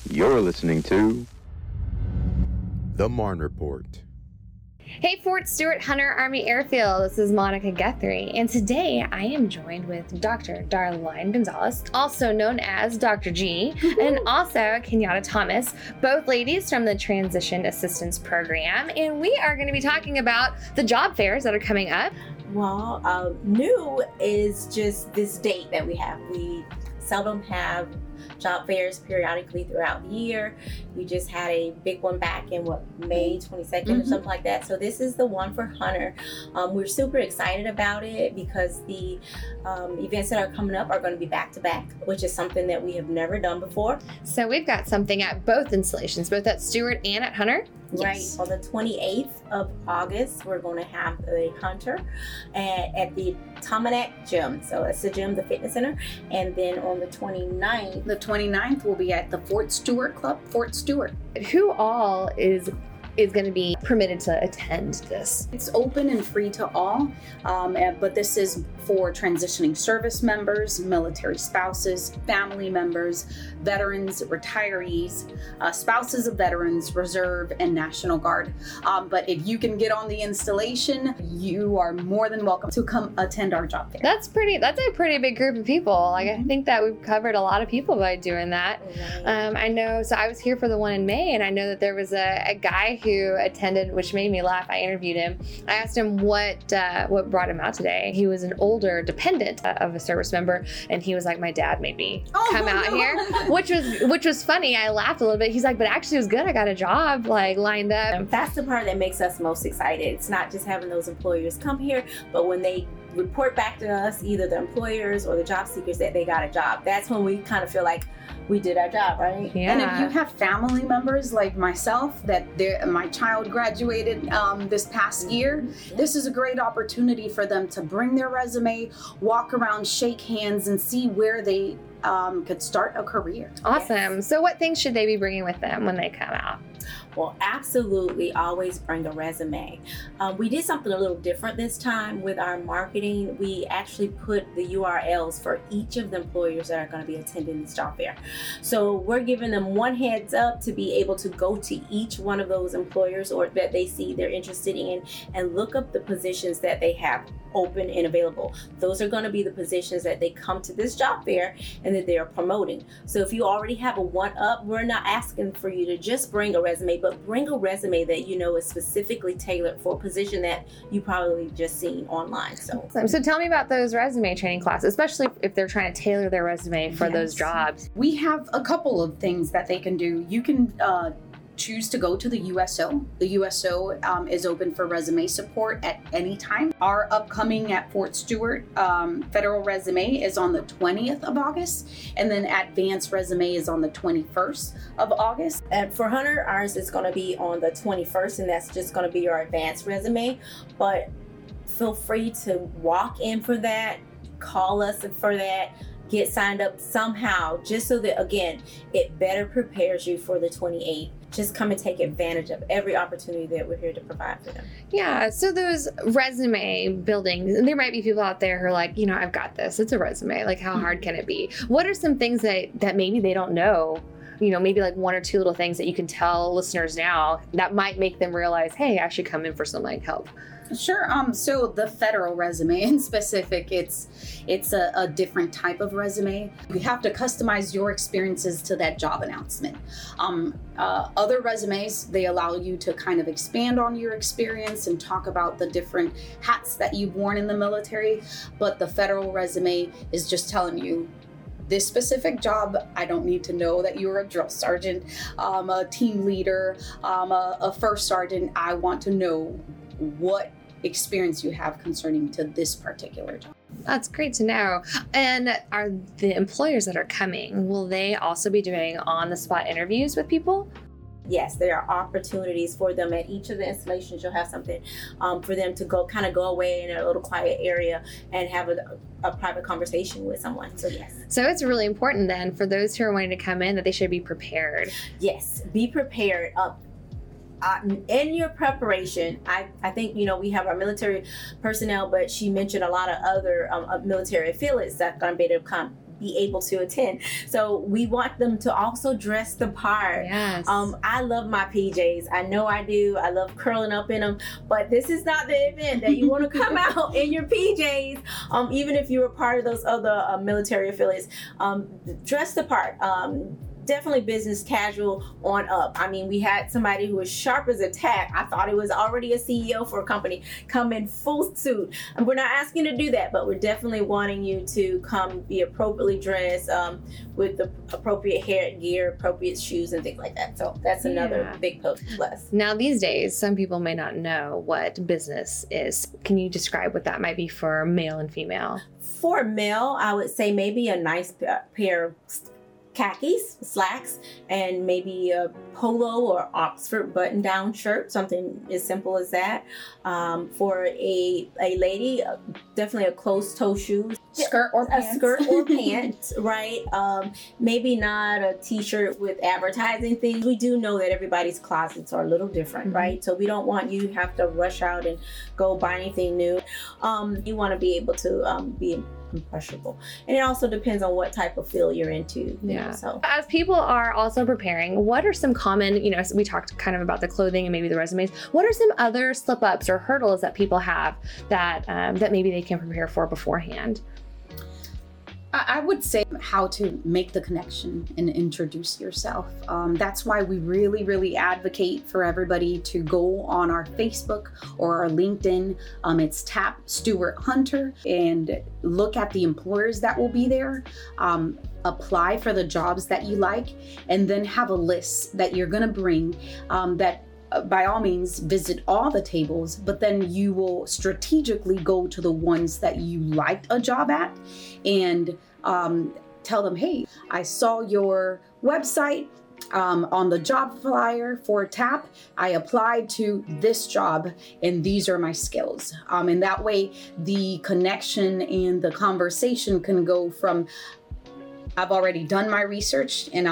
You're listening to The Marne Report. Hey, Fort Stewart Hunter Army Airfield. This is Monica Guthrie, and today I am joined with Dr. Darlene Gonzalez, also known as Dr. G, and also Kenyatta Thomas, both ladies from the Transition Assistance Program, and we are going to be talking about the job fairs that are coming up. Well, new is just this date that we have. We seldom have job fairs periodically throughout the year. We just had a big one back in May 22nd or something like that. So this is the one for Hunter. We're super excited about it because the events that are coming up are going to be back to back, which is something that we have never done before. So we've got something at both installations, both at Stewart and at Hunter. Right. Yes. On the 28th of August, we're going to have a Hunter at the Tominac Gym. So it's the gym, the fitness center. And then on the 29th. The 29th will be at the Fort Stewart Club, Fort Stewart. Who all is going to be permitted to attend this? It's open and free to all, but this is for transitioning service members, military spouses, family members, veterans, retirees, spouses of veterans, reserve, and National Guard. But if you can get on the installation, you are more than welcome to come attend our job fair. That's a pretty big group of people. I think that we've covered a lot of people by doing that. I know, so I was here for the one in May, and I know that there was a guy who attended, which made me laugh. I interviewed him. I asked him what brought him out today. He was an older dependent of a service member, and he was like, my dad made me come out here, which was funny. I laughed a little bit. He's like, but actually it was good. I got a job lined up. That's the part that makes us most excited. It's not just having those employers come here, but when they report back to us, either the employers or the job seekers, that they got a job. That's when we kind of feel like we did our job, right? Yeah. And if you have family members like myself, that my child graduated this past year, this is a great opportunity for them to bring their resume, walk around, shake hands, and see where they could start a career. Awesome. Yes. So what things should they be bringing with them when they come out? Well, absolutely always bring a resume. We did something a little different this time with our marketing. We actually put the URLs for each of the employers that are going to be attending this job fair. So we're giving them one heads up to be able to go to each one of those employers or that they see they're interested in and look up the positions that they have open and available. Those are going to be the positions that they come to this job fair and that they are promoting. So if you already have a one up, we're not asking for you to just bring a resume, but bring a resume that you know is specifically tailored for a position that you probably just seen online. So tell me about those resume training classes, especially if they're trying to tailor their resume for those jobs. We have a couple of things that they can do. You can choose to go to the USO. The USO is open for resume support at any time. Our upcoming at Fort Stewart federal resume is on the 20th of August, and then advanced resume is on the 21st of August. And for Hunter, ours is going to be on the 21st, and that's just going to be your advanced resume. But feel free to walk in for that, call us for that, get signed up somehow, just so that, again, it better prepares you for the 28th. Just come and take advantage of every opportunity that we're here to provide for them. Yeah, so those resume building, there might be people out there who are like, I've got this. It's a resume. Like, how hard can it be? What are some things that maybe they don't know? Maybe like one or two little things that you can tell listeners now that might make them realize, hey, I should come in for some help. Sure. So the federal resume in specific, it's a different type of resume. You have to customize your experiences to that job announcement. Other resumes, they allow you to kind of expand on your experience and talk about the different hats that you've worn in the military. But the federal resume is just telling you, this specific job, I don't need to know that you're a drill sergeant, a team leader, a first sergeant. I want to know what experience you have concerning to this particular job. That's great to know. And are the employers that are coming, will they also be doing on-the-spot interviews with people? Yes, there are opportunities for them at each of the installations. You'll have something for them to go away in a little quiet area and have a private conversation with someone. So yes. So it's really important then for those who are wanting to come in that they should be prepared. Yes, be prepared. In your preparation, I think, we have our military personnel, but she mentioned a lot of other military affiliates that are going to be able to come be able to attend. So we want them to also dress the part. Yes. I love my PJs. I know I do. I love curling up in them. But this is not the event that you want to come out in your PJs. Even if you were part of those other military affiliates, dress the part. Definitely business casual on up. I mean, we had somebody who was sharp as a tack. I thought he was already a CEO for a company, come in full suit. And we're not asking you to do that, but we're definitely wanting you to come be appropriately dressed with the appropriate hair gear, appropriate shoes, and things like that. So that's another big plus. Now, these days, some people may not know what business is. Can you describe what that might be for male and female? For male, I would say maybe a nice pair of khakis, slacks, and maybe a polo or Oxford button-down shirt, something as simple as that. For a lady, definitely a closed-toe shoe. Skirt or pants. A skirt or pants, right? Maybe not a t-shirt with advertising things. We do know that everybody's closets are a little different, right? So we don't want you to have to rush out and go buy anything new. You want to be able to be impressionable, and it also depends on what type of field you're into. So as people are also preparing, what are some common, we talked kind of about the clothing and maybe the resumes, what are some other slip-ups or hurdles that people have that that maybe they can prepare for beforehand? I would say how to make the connection and introduce yourself. That's why we really, really advocate for everybody to go on our Facebook or our LinkedIn. It's Tap Stewart Hunter, and look at the employers that will be there. Apply for the jobs that you like, and then have a list that you're going to bring that by all means visit all the tables, but then you will strategically go to the ones that you liked a job at and tell them, hey, I saw your website on the job flyer for TAP. I applied to this job and these are my skills. And that way the connection and the conversation can go from, I've already done my research and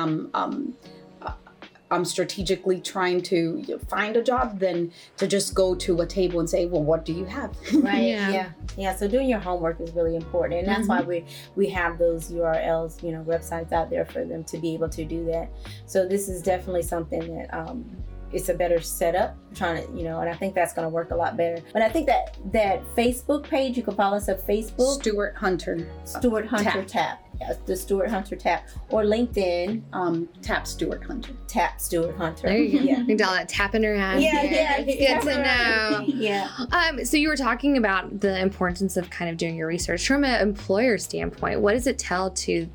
I'm strategically trying to find a job than to just go to a table and say, well, what do you have? Right. Yeah. So doing your homework is really important. And that's why we have those URLs, websites out there for them to be able to do that. So this is definitely something that it's a better setup, trying to, and I think that's going to work a lot better. But I think that Facebook page, you can follow us at Facebook. Stewart Hunter. Stewart Hunter Tap. Yes, the Stewart Hunter Tap. Or LinkedIn. Tap Stewart Hunter. Tap Stewart Hunter. There you go. You can tell that tapping her ass. Yeah. It's good to know. Yeah. So you were talking about the importance of kind of doing your research from an employer standpoint. What does it tell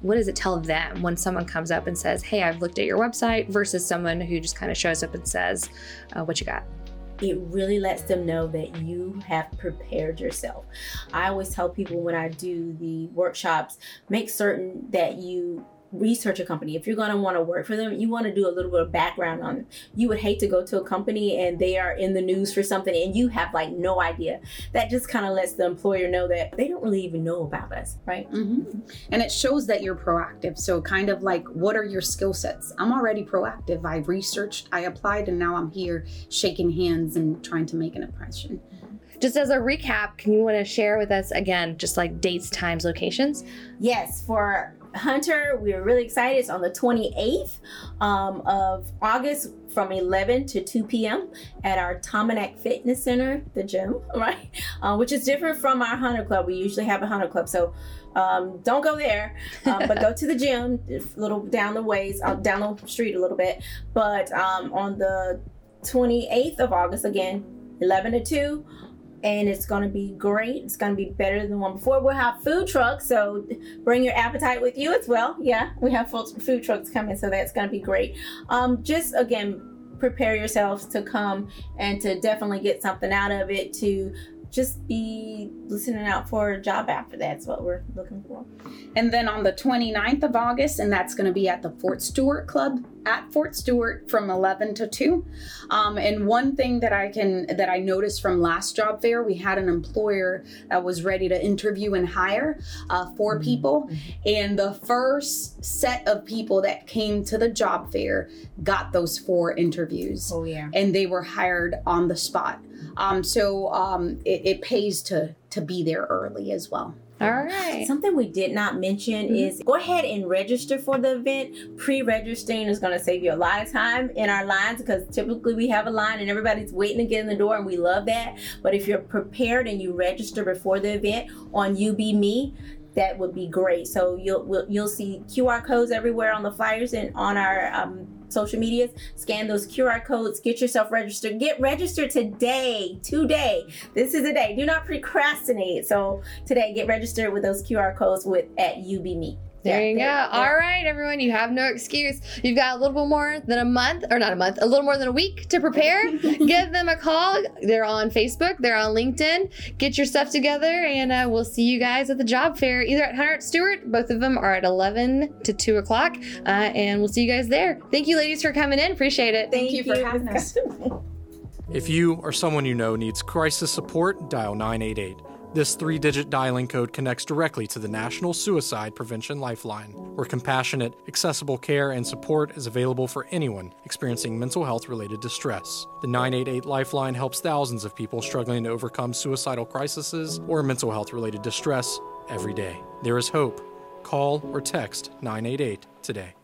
them when someone comes up and says, hey, I've looked at your website, versus someone who just kind of shows up and says, what you got? It really lets them know that you have prepared yourself. I always tell people when I do the workshops, make certain that you research a company. If you're going to want to work for them, you want to do a little bit of background on them. You would hate to go to a company and they are in the news for something and you have no idea. That just kind of lets the employer know that they don't really even know about us, right? Mm-hmm. And it shows that you're proactive. So kind of what are your skill sets? I'm already proactive. I researched, I applied, and now I'm here shaking hands and trying to make an impression. Just as a recap, can you want to share with us again, just dates, times, locations? Yes, for Hunter, we are really excited. It's on the 28th of August from 11 to 2 p.m. at our Tominac Fitness Center, the gym, right? Which is different from our Hunter Club. We usually have a Hunter Club, so don't go there, but go to the gym, a little down the street a little bit. But on the 28th of August, again, 11 to 2, and it's going to be great. It's going to be better than the one before. We'll have food trucks, so bring your appetite with you as well. Yeah, we have food trucks coming, so that's going to be great. Just, again, prepare yourselves to come and to definitely get something out of it, to just be listening out for a job after. That's what we're looking for. And then on the 29th of August, and that's going to be at the Fort Stewart Club at Fort Stewart from 11 to 2. And one thing that I noticed from last job fair, we had an employer that was ready to interview and hire 4 people. And the first set of people that came to the job fair got those 4 interviews. Oh, yeah. And they were hired on the spot. So it pays to be there early as well. All right. Something we did not mention is go ahead and register for the event. Pre-registering is going to save you a lot of time in our lines, because typically we have a line and everybody's waiting to get in the door, and we love that. But if you're prepared and you register before the event on UBMe, that would be great. So you'll see QR codes everywhere on the flyers and on our social medias. Scan those QR codes, get yourself registered. Get registered today. This is the day. Do not procrastinate. So today, get registered with those QR codes at UBMe. There you go. All right, everyone, you have no excuse. You've got a little bit more than a month, or not a month, a little more than a week to prepare. Give them a call. They're on Facebook. They're on LinkedIn. Get your stuff together, and we'll see you guys at the job fair, either at Hunter or Stewart. Both of them are at 11 to 2 o'clock, and we'll see you guys there. Thank you, ladies, for coming in. Appreciate it. Thank you for having us. If you or someone you know needs crisis support, dial 988. This 3-digit dialing code connects directly to the National Suicide Prevention Lifeline, where compassionate, accessible care and support is available for anyone experiencing mental health-related distress. The 988 Lifeline helps thousands of people struggling to overcome suicidal crises or mental health-related distress every day. There is hope. Call or text 988 today.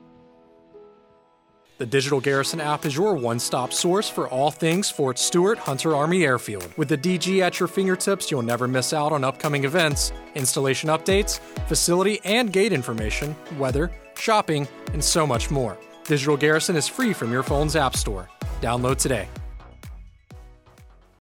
The Digital Garrison app is your one-stop source for all things Fort Stewart Hunter Army Airfield. With the DG at your fingertips, you'll never miss out on upcoming events, installation updates, facility and gate information, weather, shopping, and so much more. Digital Garrison is free from your phone's app store. Download today.